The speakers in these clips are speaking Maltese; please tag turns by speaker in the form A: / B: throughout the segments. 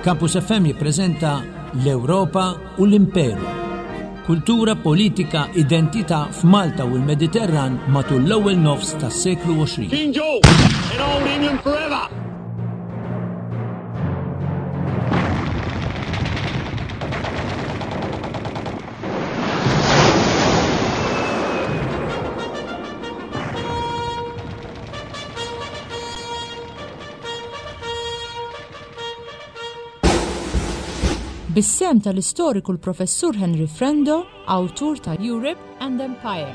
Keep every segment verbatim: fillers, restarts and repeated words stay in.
A: Campus F M jippreżenta l-Ewropa u l-Imperu. Kultura, politika, identità f'Malta u l-Mediterran matul l-ewwel nofs tas-seklu għoxrin.
B: King George and Old England forever!
C: Bis-sem tal-istoriku l-Professur Henry Frendo, awtur ta' Europe and Empire.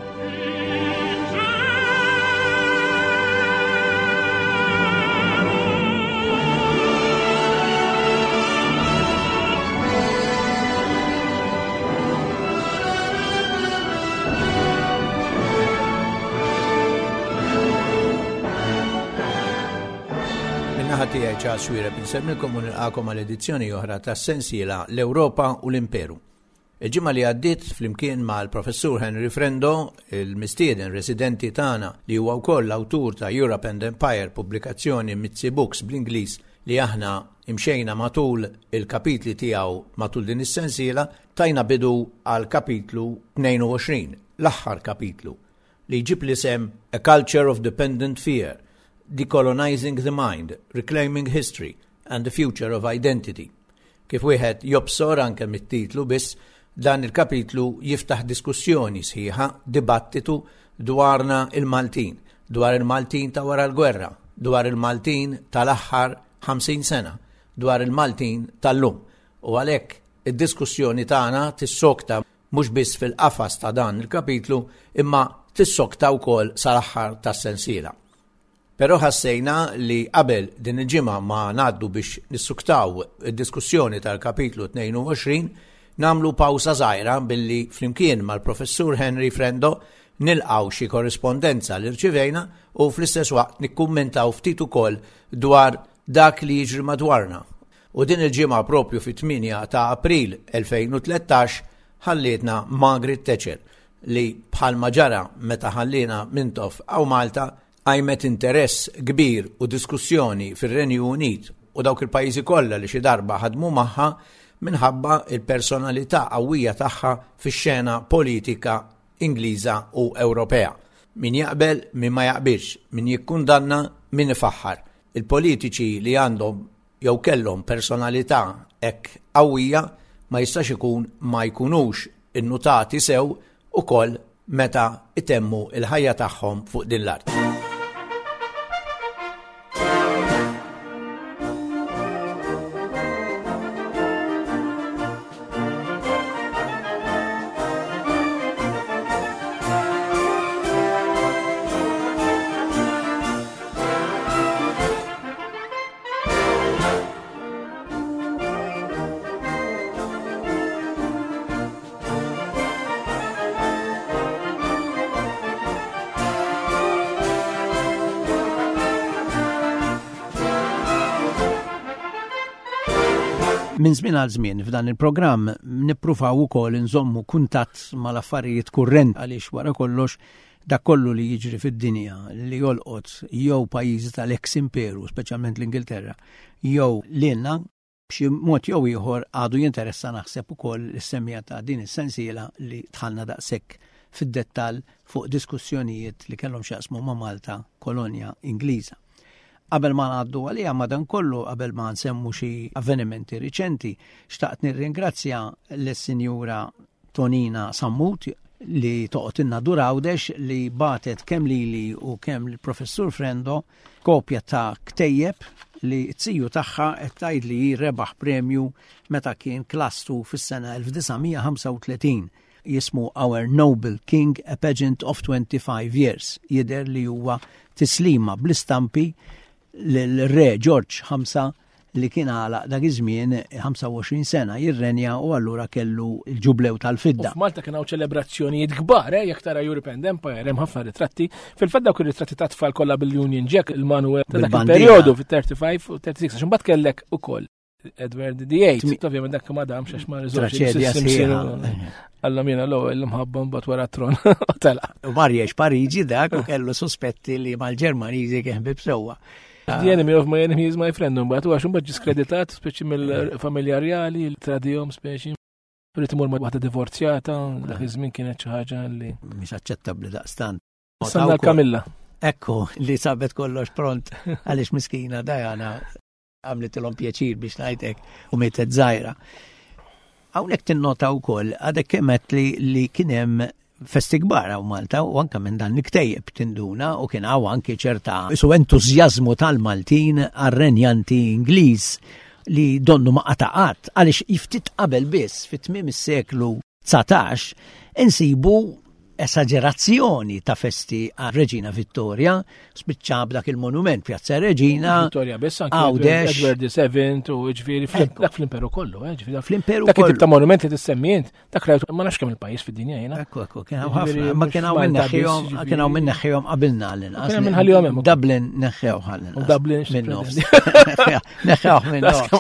D: Ħatija ċas xwira binsemmilkom u nilqakom għal-edizzjoni oħra tas-sensiela l-Ewropa u l-Imperu. Il-ġimgħa li għaddiet flimkien mal-Professur Henry Frendo, il-mistieden residenti tagħna li huwa wkoll awtur ta' Europe and Empire, pubblikazzjoni Mitzi Books bl-Ingliż li aħna imxejna matul il-kapitli tiegħu matul din is-sensiela, tajna bidu għal kapitlu tnejn u għoxrin, l-aħħar kapitlu, li jġib l-isem A Culture of Dependent Fear, Decolonizing the Mind, Reclaiming History and the Future of Identity. Kif wieħed jobsor anke mit-titlu biss, dan il-kapitlu jiftaħ diskussjoni sħiħa, dibattitu dwarna il-Maltin, dwar il-Maltin ta' wara l-gwerra, dwar il-Maltin tal-aħħar ħamsin sena, dwar il-Maltin tal-lum. U għalhekk id-diskussjoni tagħna tissokta mhux biss fil-qafas ta' dan il-kapitlu, imma tissokta wkoll sal-aħħar tas-sensiela. Però ħassejna li qabel din il-ġimgħa ma ngħaddu biex nissuktaw id-diskussjoni tal-kapitlu tnejn u għoxrin, nagħmlu pawsa żgħira billi flimkien mal-Professur Henry Frendo nilqgħu xi korrispondenza li rċivejna u fl-istess waqt nikkummentaw ftit ukoll dwar dak li jiġri madwarna. U din il-ġimgħa propju fit-tminja ta' April elfejn u tlettax ħallietna Margaret Thatcher li bħalma ġara meta ħallina Mintoff aw Malta għajmet interess kbir u diskussjoni fir-Renju Unit u dawk il-pajjiżi kollha li xi darba ħadmu magħha minħabba il-personalità qawwija tagħha fix-xena politika Ingliża u Ewropea. Min jaqbel, min ma jaqbilx, min jikkundanna, min ifaħħar. Il-politiċi li għandhom jew kellhom personalità hekk qawwija ma jistax ikun ma jkunux innutati sew ukoll meta itemmu il-ħajja tagħhom fuq din l-art.
A: Min żmien għal żmien f'dan il-programm nippruvaw ukoll inżommu kuntatt mal-affarijiet kurrenti għaliex wara kollox dak kollu li jiġri fid-dinja li jolqot jew pajjiżi tal-ex imperu, speċjalment l-Ingilterra, jew lilna b'xi mod jew ieħor għadu jinteressa naħseb ukoll is-semmija ta' din is-sensiela li tħallna daqshekk fid-dettall fuq diskussjonijiet li kellhom x'jaqsmu ma' Malta, kolonja Ingliża. Qabel ma ngħaddu għalija madankollu qabel ma nsemmu xi avvenimenti riċenti, xtaqt nirringrazzja lis-Sinjura Tonina Sammut li toqgħodilna durawdex li batet kemm lili u kemm lill-Professur Frendo kopja ta' ktejjeb li t-siju tagħha qed tgħid li rebaħ premju meta kien klastu fis-sena elf tisgħomija ħamsa u tletin. Jismu Our Noble King, a Pageant of twenty-five years. Jidher li huwa tislima bl-istampi l-re George ħamsa li kien għala dak iż-żmien ħamsa u għoxrin sena jirrenja u allura kellu l-ġublew tal-fidda.
E: F'Malta kien hawn ċelebrazzjonijiet kbar, eh, jekk tara Europe and Empire hemm ħafna ritratti. Fil-fatt dawk ir-ritratti ta' tfal kollha bil-Union Jack il-manuel ta' dak il-perjodu fit-thirty-five u thirty-six għax imbagħad kellek ukoll Edward the eighth, ovvjament dak ma damx għax ma riżolġi. Alla mina l-ewwel mħabba mbagħad wara tron tela.
A: U marjex Pariġi dak u kellu sospetti li mal-Ġermaniżi kien bib sewwa.
E: The enemy of my enemy is my friend, mbagħad huwa xumbat diskreditat speċi mill-familja reali, tradihom speċi. Rrid imur ma' waħda divorzjata, dak iż-żmien kienet xi ħaġa li
A: mhix aċċettabbli daqstant.
E: Sanna l-Kamilla.
A: Ekku li sabet kollox pront għaliex miskina Diana għamlitilhom pjaċir biex ngħidlek u mietet żgħira. Hawnhekk tinnota wkoll għadek kemet li li kien hemm festi kbar hawn Malta u anke minn dan niktejjeb tinduna u kien hawn anke ċerta isu entużjażmu tal-Maltin għar-renjanti Ingliż li donnu ma qataqat għaliex jiftit qabel biss fit-tmiem is-seklu tsatax insibu esagerazzjoni ta' festi għal Reġina Vittoria, spiċċa b'dak il-monument Pjazza Reġina.
E: Vittoria biss anke Edward the Seventh u ġifieri dak fl-Imperu kollu, eh, ġifieri
A: fl-Imperu kollu.
E: Dak it-tip ta' monumenti li tissemmient, dak rajt ma nafx kemm il-pajjiż fid-dinja jiena.
A: Ekku ekku kien hawn ħafna, ma kien hawn minneħħihom, kien hawn minneħħihom qabilna l-inqas.
E: Kien hemm minħallihom hemm.
A: Dublin neħħew ħallen.
E: U Dublin
A: minn-nofs. Neħħew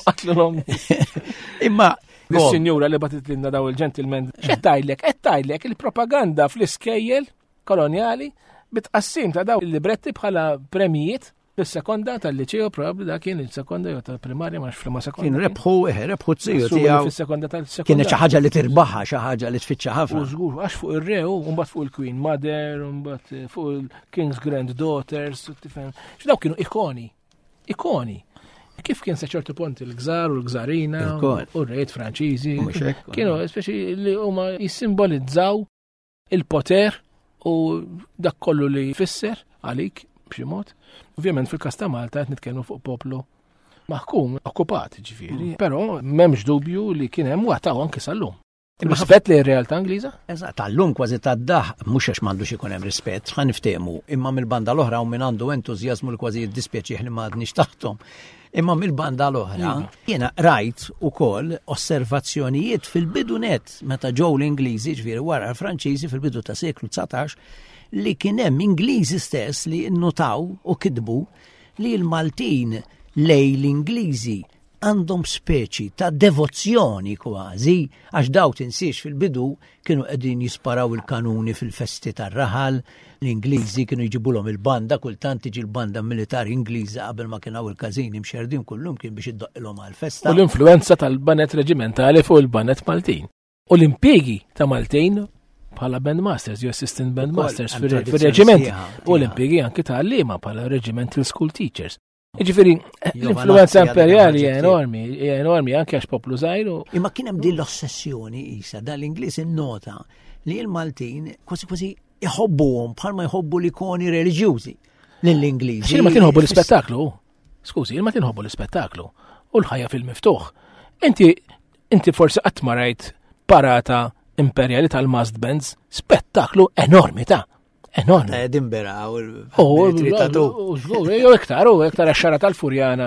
A: minn-nofs. Imma
E: Is-sinjura li batit lilna daw il-gentleman, x'qed tajlek, qed tajlek il-propaganda fl-iskejjel kolonjali bitqassim ta' daw il-libretti bħala premijiet fis-sekonda tal-liċeo probabbli dak kien il-sekonda jew tal-primarja ma fl-ma sekonda.
A: Kien rebħu eħe rebħu tziju tiegħu.
E: Fis-sekonda tal-sekonda.
A: Kienet xi ħaġa li tirbaħħa, xi ħaġa li tfittxa ħafna.
E: U żgur għax fuq ir-rew u mbagħad fuq il-Queen Mother u mbagħad fuq il-King's Granddaughters, tifhem. X'daw kienu ikoni. Ikoni. Kif kien sa ċertu punt il-gżar u l-gżarina u r-rejt Franċiżi kienu speċi li huma jissimbolizzaw il-poter u dak kollu li jfisser għalik b'xi mod. Ovvjament fil-każ ta' Malta qed nitkellmu fuq poplu maħkum okkupat ġifieri, però m'hemmx dubju li kien hemm waqtaw anke sal-lum. Rispett li r-realtà Ingliża?
A: Eżatt, tal-lum kważi tad-daħ mhux għax m'għandux ikun hemm rispett, ħa niftehmu, imma mill-banda l-oħra u minn għandu entużjażmu li kważi jiddispjaċih li m'għadniex taħtom. Imma mill-banda l-oħra, jiena rajt ukoll osservazzjonijiet fil-bidunet meta ġew l-Ingliżi ġifieri wara l-Franċiżi fil-bidu ta' seklu tsatax li kien hemm Ingliżi stess li nnotaw u kitbu li l-Maltin lej l-Ingliżi għandhom speċi ta' devozzjoni kważi għax daw tinsiex fil-bidu kienu qegħdin jisparaw il-kanuni fil-festi tar-raħal, l-Ingliżi kienu jġibulhom il-banda, kultant tiġi l-banda militari Ingliża qabel ma kien hawn il-każini mxerdin kullum kien biex iddoqilhom għall-festa.
E: U l-influenza tal-banet reġimentali fuq il-banet Maltin. U l-impjegi ta' Maltin bħala bandmasters, jew assistant bandmasters fir-reġiment. U l-impjegi anke ta' għalliema bħala regimental school teachers. Ġifieri, l-influenza imperjali hija enormi, hija enormi anke għax poplu żgħir.
A: Imma kien hemm din l-ossessjoni isa dal-Ingliż innota li l-Maltin kważi kważi jħobbuhom bħalma jħobbu l-ikoni reliġjużi lill-Ingliżi.
E: Xi ma tinħobbu l-ispettaklu. Skużi, ma tinħobbu l-ispettaklu. U l-ħajja fil-miftuħ. Inti inti forsi qatt ma rajt parata imperjali tal-masked bands, spettaklu enormi ta' enormi.
A: Edinburgh u l-tritatu.
E: Jew iktar, u iktar għax-xara tal-Furjana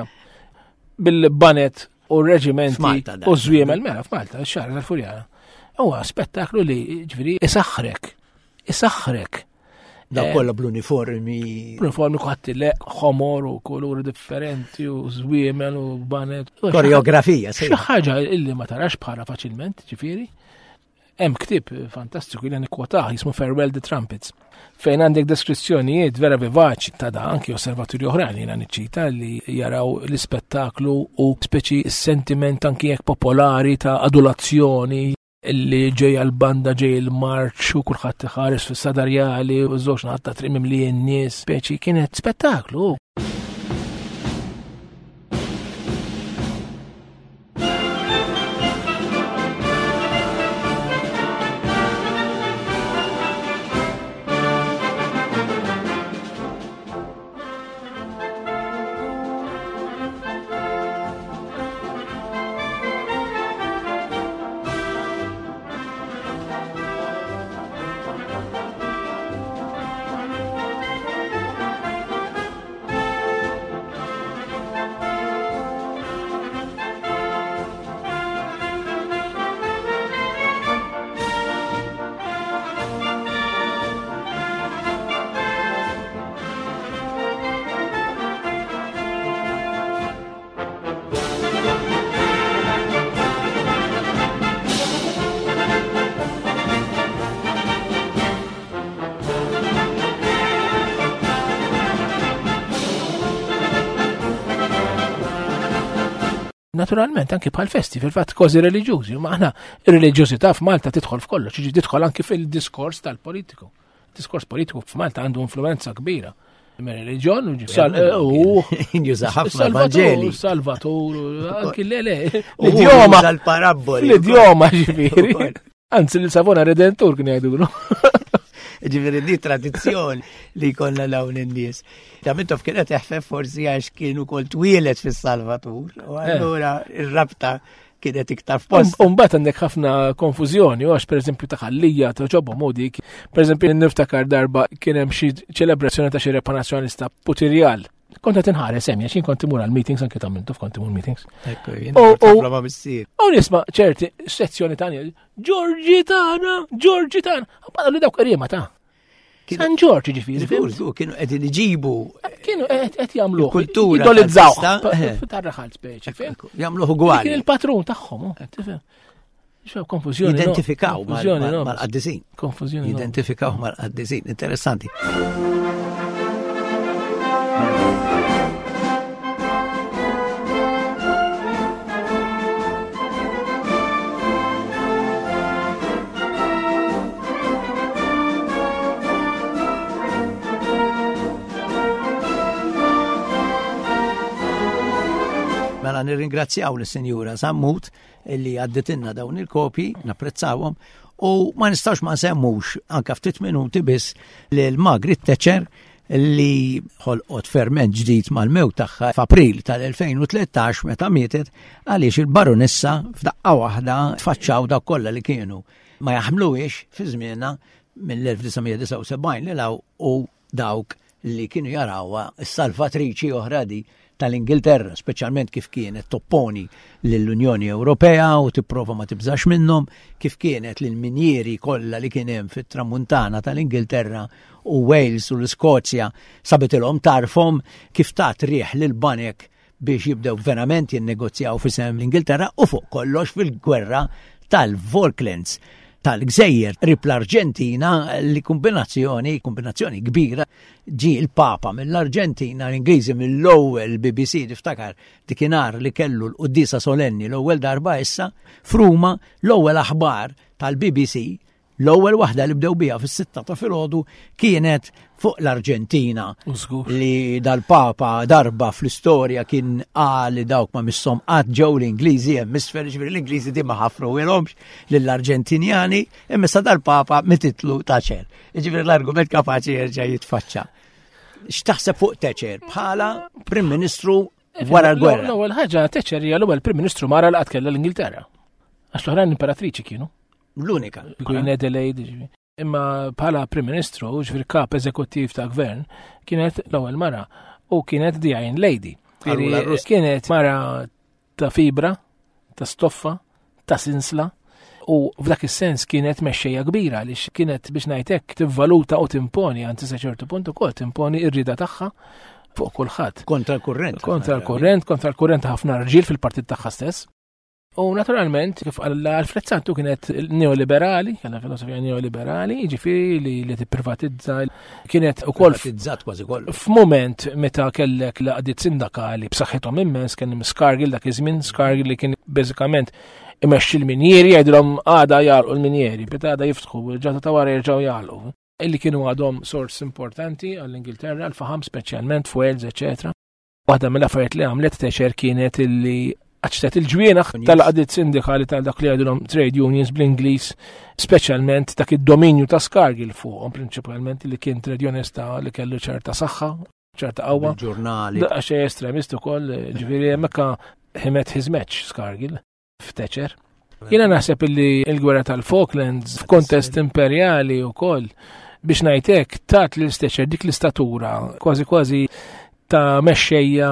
E: bil-banet u r-reġimenti u żwiemel mela f'Malta, x-xara tal-Furjana. Huwa spettaklu li ġifieri isaħħrek. Isaħħrek.
A: Da kollha bl-uniformi.
E: Bl-uniformi koħatti leq, ħomor u kuluri differenti u żwiemel u banet.
A: Koreografija,
E: xi ħaġa illi ma tarax bħala faċilment, ġifieri. Hemm ktieb fantastiku li nikkwotah jismu Farewell the Trumpets. Fejn għandek deskrizzjonijiet vera vivaċi ta' da anki osservatorji oħrajn jiena niċċita li jaraw l-ispettaklu u speċi sentiment anki jekk popolari ta' adulazzjoni li ġej għal-banda ġej il-marċ u kulħadd iħares fis-sadarjali u żewġ naħat ta' trimim li n-nies speċi kienet spettaklu. Naturalment anke bħal festi fil-fatt kozi reliġjużi, ma aħna ir-reliġjużità f'Malta tidħol f'kollox, ġiġi tidħol anke fil-diskors tal-politiku. Diskors politiku f'Malta għandu influenza kbira. Reliġjon u
A: juża ħafna Vangeli.
E: Salvatur, anke le l-idjoma
A: tal-paraboli.
E: L-idjoma ġifieri. Anzi l-Savona Redentur kien jgħidulu.
A: Ġifieri di tradizzjoni li jkollna dawn in-nies. Damintof kienet teħfef forsi għax kienu kol twilet fis-Salvatur, u allura ir-rabta kienet iktar f'post.
E: Umbat għandek ħafna konfużjoni, għax per eżempju ta' ħallija ta' ġobba modik, per eżempju niftakar darba kien hemm xi ċelebrazzjoni ta' xi repanazzjonista putirjal. Konta tinħares hemm xin konti mur għal-meetings anke ta' mintu f'konti mur meetings.
A: Ekku, jiena ma missier.
E: U nisma' ċerti sezzjoni tagħna Ġorġi tagħna, Ġorġi tagħna. Bada li dawk qriema ta' San Ġorġi ġifieri.
A: Kienu qegħdin iġibu.
E: Kienu qed jagħmluh.
A: Kultura.
E: Idolizzaw. Tarraħal speċi.
A: Jagħmluh ugwali.
E: Kien il-patrun tagħhom. Xew konfużjoni.
A: Identifikaw mal-qaddisin.
E: Konfużjoni.
A: Identifikaw mal-qaddisin. Interessanti. Mela nirringrazzjaw l-Sinjura Sammut illi għadditinna dawn il-kopi, napprezzawhom, u ma nistax ma nsemmux anke ftit minuti biss lil Margaret Thatcher li ħolqot ferment ġdid mal-mewt tagħha f'April tal-elfejn u tlettax meta mietet għaliex il-baronessa f'daqqa waħda tfaċċaw dak kollha li kienu ma jaħmluhiex fi żmienha mill-elf-tisa' li law u dawk li kienu jarawha s-salvatriċi oħra di tal-Ingilterra, speċjalment kif kienet topponi lill-Unjoni Ewropea u tipprova ma tibżax minnhom, kif kienet lill-minjieri kollha li kien hemm fit-tramuntana tal-Ingilterra u Wales u l-Iskozja sabitilhom tarfhom, kif tat rieħ lil banek biex jibdew verament jinnegozjaw fisem l-Ingilterra u fuq kollox fil-gwerra tal-Falklands tal-Gżejjer rib l-Arġentina li kombinazzjoni, kombinazzjoni kbira ġi il-Papa mill-Arġentina, l-Ingliżi mill-ewwel B B C tiftakar dikinhar li kellu l-Quddisa Solenni l-ewwel darba issa f'Ruma l-ewwel aħbar tal-B B C l-ewwel waħda li bdew biha fis-sitta ta' filgħodu kienet fuq l-Arġentina li dal-Papa darba fl-istorja kien qal li dawk ma missom qatt ġew l-Ingliżi hemm misfer ġifieri l-Ingliżi di ma ħafru wilhomx lill-Arġentinjani imma sa dal-Papa mititlu Thatcher. Ġifieri l-argument kapaċi jerġa' jitfaċċa. X'taħseb fuq Thatcher bħala Prim Ministru wara l-gwerra?
E: L-ewwel ħaġa Thatcher hija l-ewwel Prim Ministru mara li qatt kellha l-Ingilterra. Għax l-oħrajn imperatriċi kienu.
A: L-unika.
E: Queen Adelaide. Imma bħala Prim Ministru, ġifir kap eżekuttiv ta' gvern, kienet l-ewwel mara u kienet the Iron Lady. Kienet mara ta' fibra, ta' stoffa, ta' sinsla u f'dak is-sens kienet mexxejja kbira għaliex kienet biex ngħidlek tivvaluta u timponi anzi sa ċertu punt ukoll timponi r-rida tagħha fuq kulħadd.
A: Kontra l-kurrent.
E: Kontra l-kurrent, kontra l-kurrent ħafna rġiel fil-partit tagħha stess. U naturalment, kif Alfred Santu kienet neoliberali, kellha filosofija neoliberali, jiġifieri li li tipprivatizza kienet ukoll
A: privatizzat kważi kollu.
E: F'mument meta kellek laqdiet sindakali b'saħħithom immens kien hemm Scargill dak iż-żmien, Scargill li kien bażikament imexxi l-minjeri jgħidulhom għada jagħlqu l-minjeri, beta għada jiftħu, ġata ta' wara jerġgħu jagħlqu. Illi kienu għadhom sors importanti għall-Ingilterra, l-faħam speċjalment f'Wales, eċetera. Waħda mill-affarijiet li għamlet Thatcher kienet illi għaċtet il-ġwienaħ tal-qadiet sindikali tal-dak li għadulhom trade unions bl-Ingliż, speċjalment dak id-dominju ta' Scargill fuqhom prinċipalment li kien trade unionista li kellu ċerta saħħa, ċerta qawwa.
A: Ġurnali.
E: Xejn estremist ukoll, ġifieri hemmhekk ħimet his match Scargill f'Thatcher. Jiena naħseb illi l-gwerra tal-Falklands f'kontest imperjali wkoll biex ngħidlek tat lil Thatcher dik l-istatura kważi kważi ta' mexxejja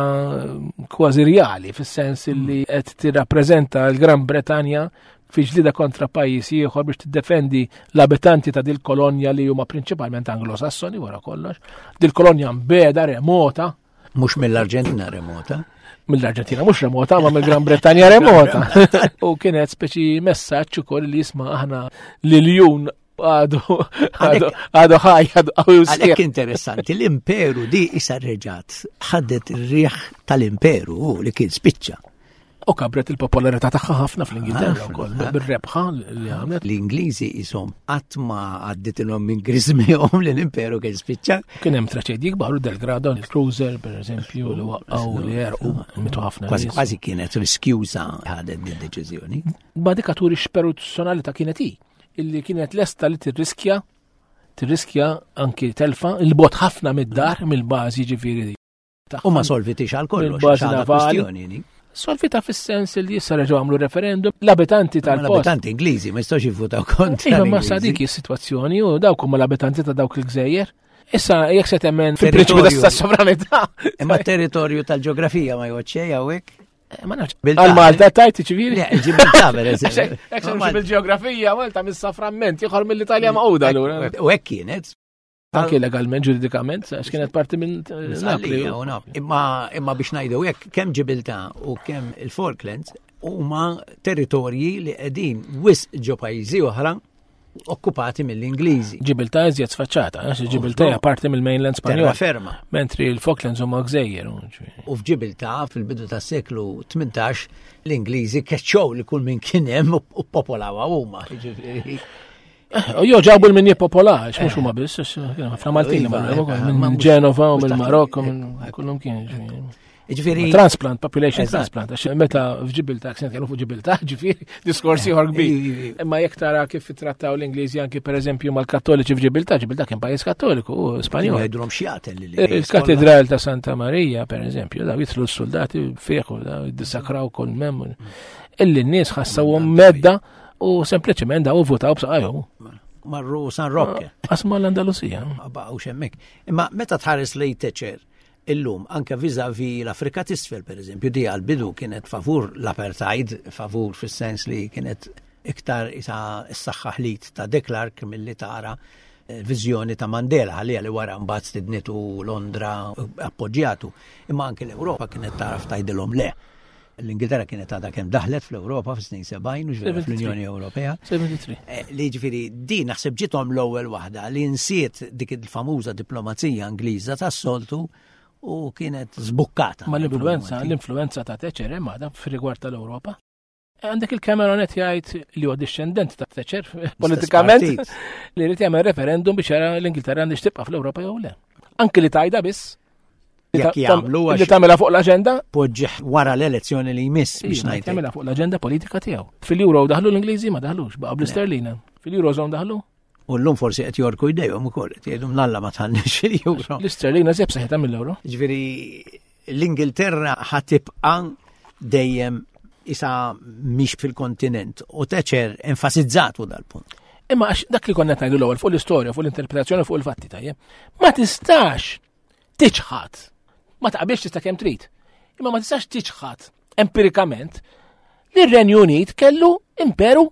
E: kważi reali fis-sens li qed tirrappreżenta l-Gran Bretanja fi ġlida kontra pajjiż ieħor biex tiddefendi l-abitanti ta' dil kolonja li huma prinċipalment anglosassoni wara kollox. Dil kolonja mbeda remota.
A: Mhux mill-Arġentina remota.
E: Mill-Arġentina mhux remota, ma mill-Gran Bretanja remota. U kienet speċi messaġġ ukoll li jisma' aħna liljun għadu għadu ħaj għadu għadu
A: għalek interessanti l-imperu di isa reġat ħaddet il-riħ tal-imperu li kien spiċċa
E: U kabret il-popolarità tagħha ħafna fl-Ingilterra wkoll bir-rebħa li għamlet.
A: L-Ingliżi ishom qatt ma għadditilhom minn grizmihom li l-imperu kien spiċċa.
E: Kien hemm traċedji kbar u Delgrado, il-Cruiser pereżempju li waqgħu li jerqu mitu ħafna.
A: Kważi kważi kienet riskjuża ħadet din deċiżjoni.
E: Badikaturi xperuzzjonalità kienet hi, illi kienet lesta li tirriskja tirriskja anki telfa il-bot ħafna mid-dar mill-bażi ġifieri.
A: U ma solvitix għal kollox għal kwistjoni.
E: Solvita fis-sens li issa reġgħu għamlu referendum l-abitanti tal-post.
A: L-abitanti Ingliżi ma jistgħux jivvutaw kontra.
E: Iva ma sa dik is-sitwazzjoni u dawk huma l-abitanti ta' dawk il-gżejjer. Issa jekk se temmen fil-prinċipju tas-sovranità.
A: Imma territorju tal-ġeografija ma jgħodxej hawnhekk.
E: Ma nafx. Għal-Malta tajt ċivili?
A: Le, ġibilta per eżempju.
E: Ekk bil-ġeografija Malta missa frammenti jħor mill-Italja maqgħuda allura.
A: U hekk kienet.
E: Anke legalment, ġuridikament, għax kienet parti minn Napoli.
A: Imma biex ngħidu hekk kemm Ġibilta u kemm il-Falklands huma territorji li qegħdin wisq ġo pajjiżi oħra okkupati mill-Ingliżi.
E: Ġibilta iżjed sfaċċata, għax Ġibilta hija parti mill-mainland Spanjol.
A: Ferma.
E: Mentri l-Falklands huma gżejjer.
A: U f'Ġibilta fil-bidu tas-seklu tmintax l-Ingliżi keċċew li kull min kien hemm u popolawha huma.
E: Jo ġabu l-min jipopolax, mux huma biss, fra Maltini, minn Genova u minn Marokko, minn kullum kien. Transplant, population transplant, għax meta f'Ġibilta, ksenet kienu fuq Ġibilta, ġifiri, diskorsi ħorgbi. Imma jek tara kif trattaw l-Ingliżi anki per eżempju mal-Kattoliċi f'Ġibilta, Ġibilta kien pajjiż Kattoliku u Spanjol.
A: Għajdulhom xjaten li.
E: Il-Katedral ta' Santa Maria, per eżempju, da jitlu s-soldati fieħu, da jiddisakraw kol mem. Illi n-nies ħassawhom medda u sempliċement daw votaw b'saqajhom.
A: Marru San Roque.
E: Asma l-Andalusija.
A: Baw xemmek. Imma meta tħares lej Thatcher illum anke viżavi l-Afrika t'isfel pereżempju di għal-bidu kienet favur l-apartheid, favur fis-sens li kienet iktar isa s-saħħa ħlit ta' de Klerk milli tara viżjoni ta' Mandela ħalija li wara mbagħad stidnitu Londra appoġġjatu. Imma anke l-Ewropa kienet taraf tgħidilhom le. L-Ingilterra kienet għadha kemm daħlet fl-Ewropa fis-snin sebgħin u fl-Unjoni Ewropea. Li ġifieri din naħseb ġiethom l-ewwel waħda li nsiet dik il-famuża diplomazija Ingliża tas-soltu u kienet żbukkata.
E: Ma l-influenza, l-influenza ta' Thatcher hemm għadha fir-rigward tal-Ewropa. Għandek il-Cameron qed jgħid li huwa dixxendent ta' Thatcher politikament li rid jagħmel referendum biex jara l-Ingilterra għandix tibqa' fl-Ewropa jew le. Anke li tajda biss.
A: Jekk jagħmlu
E: li tagħmilha fuq l-aġenda?
A: Poġġeħ wara l-elezzjoni li jmiss biex ngħid.
E: Tagħmilha fuq l-aġenda politika tiegħu. Fil-Euro daħlu l-Ingliżi ma daħlux, baqa' bl-sterlina. Fil-Eurozone daħlu.
A: U llum forsi qed jorku jdejhom ukoll qed jgħidu mnalla ma tħannix fil-Euro.
E: L-isterlina żeb saħħitha mill-Euro.
A: Ġifieri l-Ingilterra ħatibqa' dejjem isa mhix fil-kontinent u Thatcher enfasizzat fuq dal-punt.
E: Imma għax dak li konna ngħidu l-ewwel fuq l-istorja, fuq l-interpretazzjoni fuq il-fatti tajjeb. Ma tistax tiċħad. Ma taqbilx tista' kemm trid. Imma ma tistax tiċħad empirikament li r-Renju Unit kellu imperu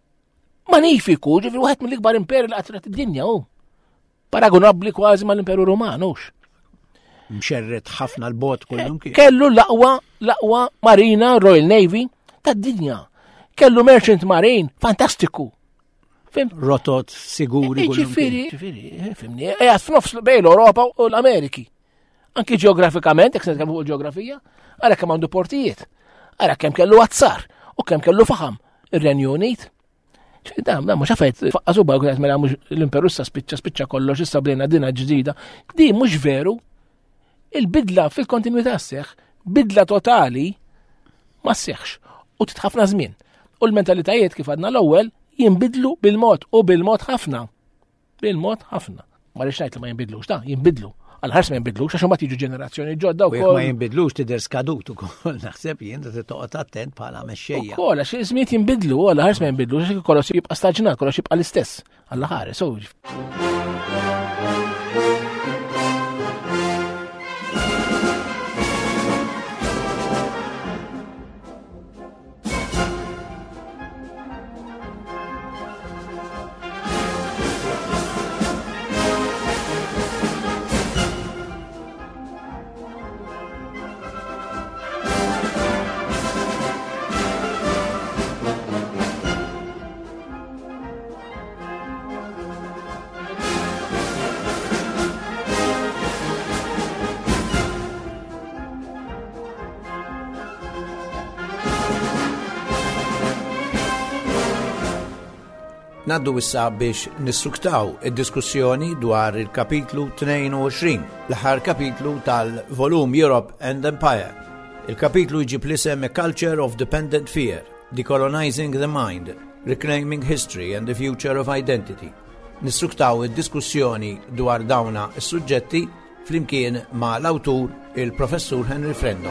E: magnifiku, ġifieri wieħed mill-ikbar imperi li qatret id-dinja hu. Paragonabbli kważi mal-Imperu Ruman hux.
A: Mxerret ħafna l-bot kullum kien.
E: Kellu l-aqwa l-aqwa Marina Royal Navy tad-dinja. Kellu Merchant Marine fantastiku.
A: Rotot siguri kullum.
E: Ġifieri, ġifieri, fimni, qiegħed f'nofs bejn l-Ewropa u l-Ameriki. Anki ġeografikament, jekk se nitkellmu fuq il-ġeografija, ara kemm għandu portijiet, ara kemm kellu azzar u kemm kellu faħam ir-Renju Unit. Da, da, mhux affarijiet faqqasuba qed mela mhux l-Imperu issa spiċċa spiċċa kollox issa bdejna dinha ġdida. Di mhux veru. Il-bidla fil-kontinwità sseħħ, bidla totali ma sseħħx u titħafna żmien. U l-mentalitajiet kif għadna l-ewwel jinbidlu bil-mod u bil-mod ħafna. Bil-mod ħafna. Ma rridx ngħid li ma jinbidlux, da, jinbidlu. Għal-ħars ma jinbidlux, għax ma tiġu ġenerazzjoni ġodda u
A: kol. Ma jinbidlux tidher skadut ukoll, naħseb jien ta' toqgħod attent bħala mexxejja.
E: Ukoll għax iż-żmien jinbidlu, għal-ħars ma jinbidlux, għax kollox jibqa' staġnat, kollox jibqa' l-istess. Għall-ħares,
D: Naddu issa biex nissuktaw id-diskussjoni dwar il-kapitlu tnejn u għoxrin, l-aħħar kapitlu tal-volum Europe and Empire. Il-kapitlu jġib l-isem A Culture of Dependent Fear, Decolonizing the Mind, Reclaiming History and the Future of Identity. Nissuktaw id-diskussjoni dwar dawna s-suġġetti flimkien ma' l-awtur il-Professur Henry Frendo.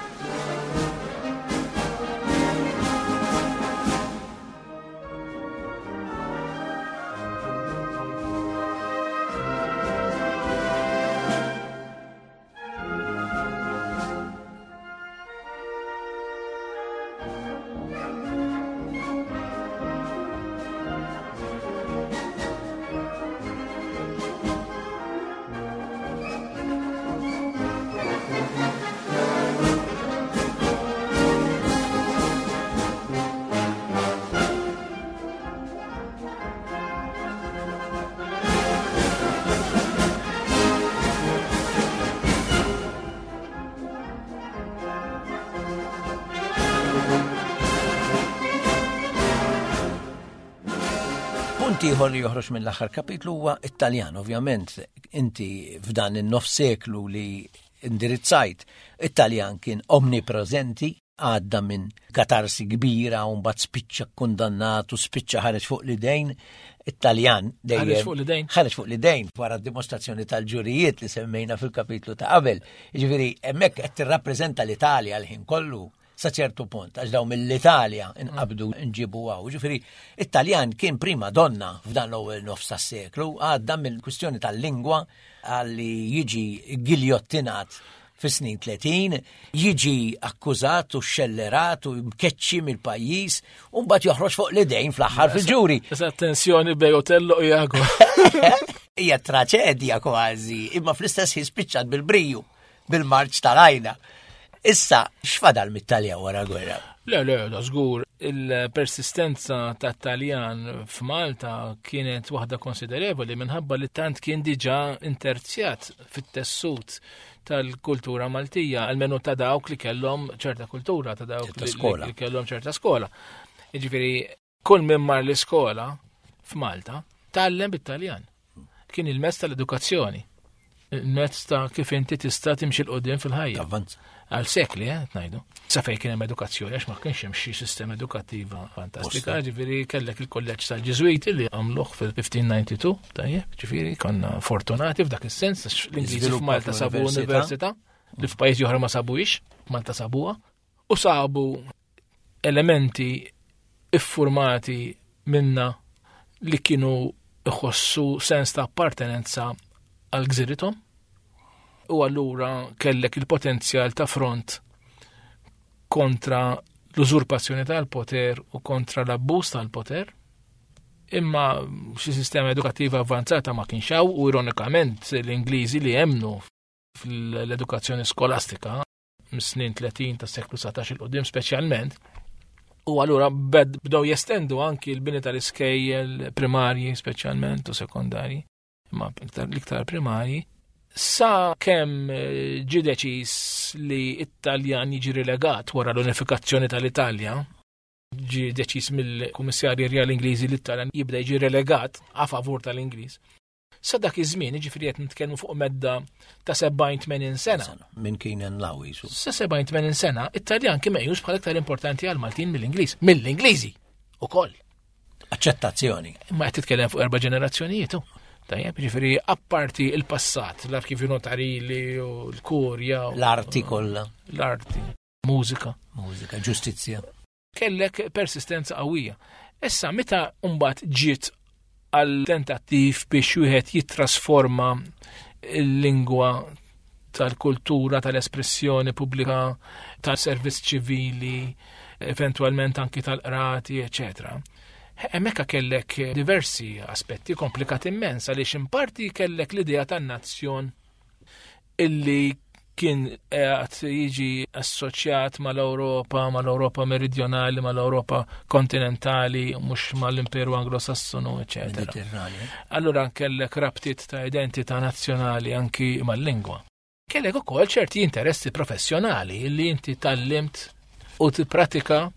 A: Ieħor li joħroġ mill-aħħar kapitlu huwa Italjan, ovvjament. Inti f'dan in-nof seklu li indirizzajt, Italjan kien omnipresenti, għadda minn katarsi kbira u mbagħad spiċċa kundannatu, spiċċa ħareġ fuq l-idejn. Italjan dejjem
E: ħareġ fuq l-idejn.
A: Ħareġ fuq l-idejn wara d-dimostrazzjoni tal-ġurijiet li semmejna fil-kapitlu ta' qabel. Jiġifieri hemmhekk qed tirrappreżenta l-Italja l-ħin kollu. Sa ċertu punt, għax daw mill-Italja inqabdu nġibu għaw. Ġifiri, Italjan kien prima donna f'dan l-ewwel nofs tas-seklu, għadda mill-kwistjoni tal-lingwa għalli jiġi giljottinat fis-snin tletin, jiġi akkużat u xellerat u mkeċċi mill-pajjiż u mbagħad joħroġ fuq l-idejn fl-aħħar fil-ġuri.
E: Issa tensjoni bej Otello u Jago.
A: Hija traċedja kważi, imma fl-istess jispiċċat bil-briju, bil-marċ tal-ajna. Issa, x'fadal mit-Talja wara gwerra?
E: Le, le, da żgur. Il-persistenza ta' Taljan f'Malta kienet waħda konsiderevoli minħabba li tant kien diġà interzjat fit-tessut tal-kultura Maltija, almenu ta' dawk li kellhom ċerta kultura, ta' dawk li kellhom ċerta skola. Jiġifieri, kull min mar l-iskola f'Malta tgħallem bit-Taljan. Kien il-mezz tal-edukazzjoni. Il-mezz ta' kif inti tista' timxi l-qudiem fil-ħajja. Għal sekli, eh, tnajdu. Sa fej kien hemm edukazzjoni, għax ma kienx hemm xi sistema edukattiva fantastika, ġifieri kellek il-kolleġġ tal-Ġiżwiti li għamluh fil-fifteen ninety-two, tajjeb, ġifieri konna fortunati f'dak is-sens, l-Ingliżi f'Malta sabu università, li f'pajjiżi oħra ma sabuhiex, Malta sabuha, u sabu elementi iffurmati minna li kienu iħossu sens ta' appartenenza għal gżirithom. U allura kellek il-potenzjal ta' front kontra l-użurpazzjoni tal-poter u kontra l-abbuż tal-poter. Imma xi sistema edukattiva avvanzata ma kienx hawn u ironikament l-Ingliżi li jemnu fl-edukazzjoni skolastika mis-snin tletin tas-seklu satax il-qudiem speċjalment. U allura bdew jestendu anki l-bini tal-iskejjel primarji speċjalment u sekondarji, imma l-iktar primarji. Sa kemm ġi deċiż li Italjan jiġi relegat wara l-unifikazzjoni tal-Italja, ġi deċiż mill-Kummissarji Rjali Ingliżi li Italjan jibda jiġi relegat a favur tal-Ingliż. Sa dak iż-żmien jiġifieri qed nitkellmu fuq medda ta' sebgħin tmien sena.
A: Min kien nlawi.
E: Sa sebgħin tmien sena, Italjan kien meqjus bħala iktar importanti għal Maltin mill-Ingliż, mill-Ingliżi ukoll.
A: Aċċettazzjoni.
E: Ma qed titkellem fuq erba' ġenerazzjonijiet. Tajjeb, ġifieri apparti il-passat, l-arkivju notarili u l-kurja.
A: L-arti kollha.
E: L-arti, mużika.
A: Mużika, ġustizzja.
E: Kellek persistenza qawwija. Issa meta mbagħad ġiet għal tentattiv biex wieħed jittrasforma l-lingwa tal-kultura, tal-espressjoni pubblika, tal-servizz ċivili, eventwalment anki tal-qrati, eċetera. Hemmhekk kellek diversi aspetti komplikati immens għaliex imparti kellek l-idea tan-nazzjon illi kien qed jiġi assoċjat mal-Ewropa, mal-Ewropa meridjonali, mal-Ewropa kontinentali, mhux mal-Imperu Anglosassonu, eċetera. Allura kellek rabtiet ta' identità nazzjonali anki mal-lingwa. Kellek ukoll ċerti interessi professjonali illi inti tallimt u tippratika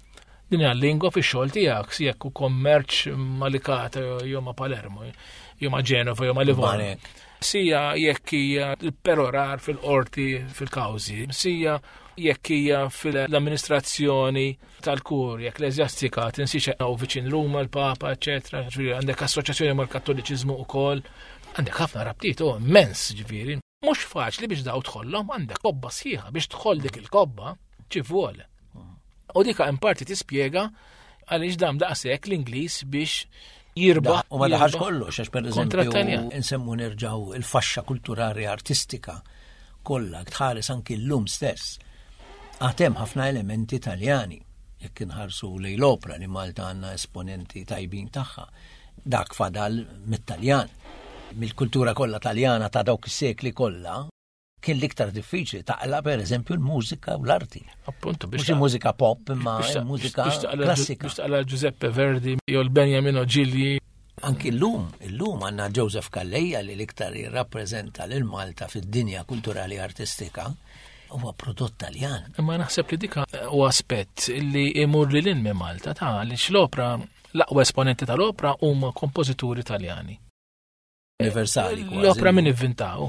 E: Din hija lingwa fix-xogħol tiegħek, si jekk kommerċ ma' Licata jew ma' Palermo, jew ma' Genova jew ma' Livorno. Sija jekk hija l-perorar fil-qorti fil-kawżi, sija jekk hija fil-amministrazzjoni tal-kur, jekk l-eżjastika tinsix u viċin Ruma, l-Papa, eċetera, għandek assoċjazzjoni mal-Kattoliċiżmu wkoll, għandek ħafna rabtiet u immens ġifieri. Mhux faċli biex daw tħollhom, għandek kobba sħiħa biex tħoll dik il-kobba ċi vuole. U dika in parti tispjega għaliex dam daqshekk l-Ingliż biex jirbaħ.
D: U ma daħħax kollox, għax per eżempju insemmu nerġaw il-faxxa kulturali artistika kollha tħares anki l-lum stess. Għatem ħafna elementi Taljani, jekk inħarsu lejn l-opra li Malta għandna esponenti tajbin tagħha. Dak fadal mit-Taljan. Mill-kultura kollha Taljana ta' dawk is-sekli kollha kien l-iktar diffiċli taqla per eżempju l-mużika u l-arti.
E: Appunto
D: biex mużika pop imma mużika klassika.
E: Biex taqla Giuseppe Verdi jew l-Benjamino Gigli.
D: Anki llum, illum għandna Joseph Calleja li l-iktar jirrappreżenta lil Malta fid-dinja kulturali artistika huwa prodott Taljan.
E: Imma naħseb li dika u aspett li imur lil minn Malta ta' għaliex l-opra l-aqwa esponenti tal-opra huma kompożituri Taljani.
D: Universali.
E: L-opra minn inventaw,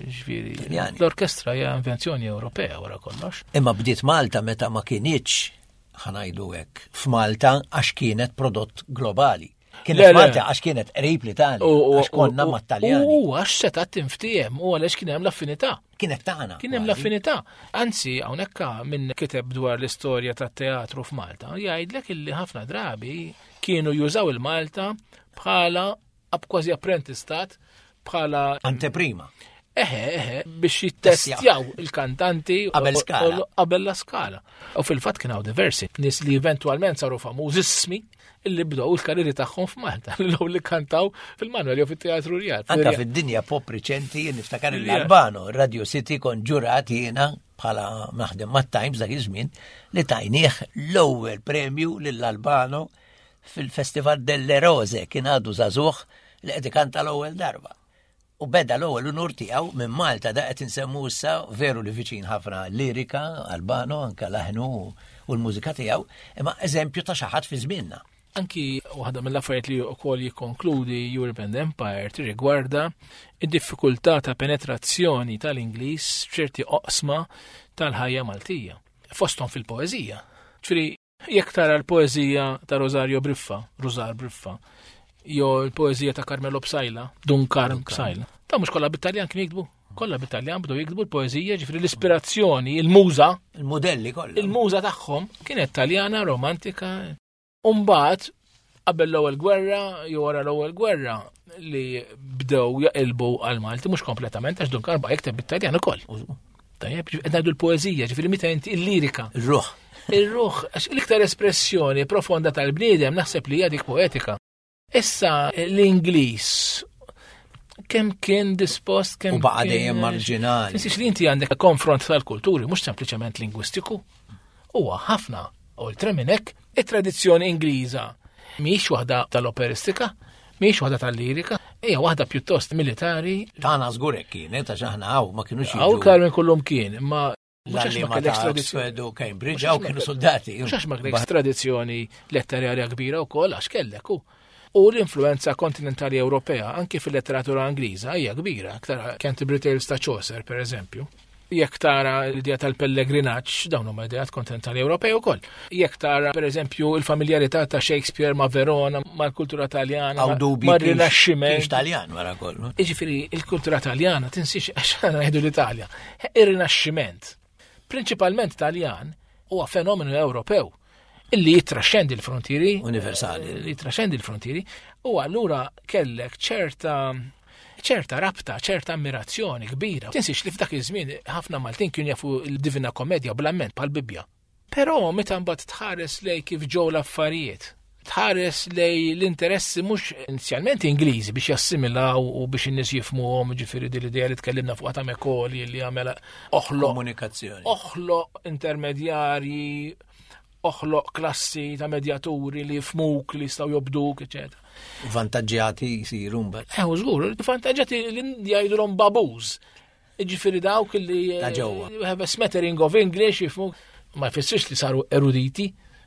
E: l-orkestra hija invenzjoni Ewropea wara kollox.
D: Imma bdiet Malta meta ma kienitx ħanajdu hekk f'Malta għax kienet prodott globali. Kienet Malta għax kienet qrib l-Italja, għax konna mat-Taljani.
E: U għax seta' tinftiem u għaliex kien hemm l-affinità.
D: Kienet tagħna.
E: Kien hemm l-affinità. Anzi, hawnhekk minn kiteb dwar l-istorja tat-teatru f'Malta, jgħidlek illi ħafna drabi kienu jużaw il-Malta bħala kważi apprentistat bħala
D: anteprima.
E: Eħe, eħe, biex jittestjaw il-kantanti
D: qabel skala.
E: Qabel la skala. U fil-fatt kien hawn diversi nies li eventualment saru famużissimi illi bdew il-karrieri tagħhom f'Malta, li kantaw fil-Manuel jew fit-Teatru Rjal.
D: Anke fid-dinja pop riċenti niftakar l-Albano, Radio City konġurat jiena bħala naħdem mat-Times dak iż-żmien li tajnieh l-ewwel premju lill-Albano fil-Festival delle Rose kien għadu żagħżugħ li qed ikanta l-ewwel darba. U beda l-ewwel unur tiegħu minn Malta da qed insemmu issa veru li viċin ħafna lirika, Albano, anke laħnu u l-mużika tiegħu, imma eżempju ta' xi ħadd fi żmienna.
E: Anki waħda mill-affarijiet li wkoll jikkonkludi European Empire tirrigwarda id-diffikultà ta' penetrazzjoni tal-Ingliż f'ċerti oqsma tal-ħajja Maltija. Fosthom fil-poeżija. Ġifieri jekk tara l-poeżija ta' Rosario Briffa, Rosar Briffa, jew l-poeżija ta' Carmelo Psajla, Duncar Psajla. Ta' mhux kollha bit-Taljan kien jiktbu. Kollha bit-Taljan bdew jiktbu l-poeżija, ġifieri l-ispirazzjoni, il-muża,
D: il-modelli kollha.
E: Il-muża tagħhom kienet Taljana, romantika. Umbagħad qabel l-ewwel gwerra, jew wara l-ewwel gwerra li bdew jaqilbu għal Malti mhux kompletament għax Duncar ba' jikteb bit-Taljan ukoll. Tajjeb, qed ngħidu l-poeżija, ġifieri meta inti l-lirika.
D: Ir-ruħ.
E: Ir-ruħ, l-iktar espressjoni profonda tal-bniedem naħseb li hija dik poetika. Issa l-Ingliż kemm kien dispost kemm
D: u baqa' dejjem marġinali.
E: Tisix li inti għandek konfront tal-kulturi mhux sempliċement lingwistiku. Huwa ħafna oltre minn hekk it-tradizzjoni Ingliża mhix waħda tal-operistika, mhix waħda tal-lirika, hija waħda pjuttost militari.
D: Tagħna żgur hekk kienet għax aħna hawn ma kinux jiġu.
E: Hawn Carmen kollhom kien, imma
D: l-għalima ta' Oxford u Cambridge hawn kienu soldati.
E: Mhux ma kellekx tradizzjoni letterarja kbira wkoll għax kellek hu. U l-influenza kontinentali Ewropea anke fil-letteratura Angliża hija kbira, aktar Canterbury Tales ta' Chaucer pereżempju. Jekk tara l-idea tal-pellegrinaġġ dawn huma ideat kontinentali Ewropej ukoll. Jekk tara pereżempju l-familjarità ta' Shakespeare ma' Verona, mal-kultura Taljana, mar-Rinaxximent.
D: Kienx Taljan wara kollu.
E: Jiġifieri l-kultura Taljana tinsix għax ngħidu l-Italja. Ir-Rinaxximent, prinċipalment Taljan, huwa fenomenu Ewropew illi jitraxxendi l-frontieri
D: universali,
E: li jitraxxendi l-frontieri u allura kellek ċerta ċerta rabta, ċerta ammirazzjoni kbira. Tinsix li f'dak iż-żmien ħafna Maltin kienu jafu l-Divina Komedja bl-amment bħal-Bibbja. Però meta mbagħad tħares lej kif ġew l-affarijiet, tħares lej l-interessi mhux inizjalment Ingliżi biex jassimilaw u biex in-nies jifhmuhom, ġifieri din l-idea li tkellimna fuqha ta' Macaulay li għamela oħloq
D: komunikazzjoni.
E: Oħloq intermedjarji, oħloq klassi ta' medjaturi li jifmuk, li jistgħu jobduk, eċetera.
D: Vantaġġjati jsiru mbagħad.
E: Eh, żgur, vantaġġjati li jgħidulhom babuż. Jiġifieri dawk li
D: ta' ġewwa.
E: have a smattering of English jifmuk ma jfissirx li saru eruditi,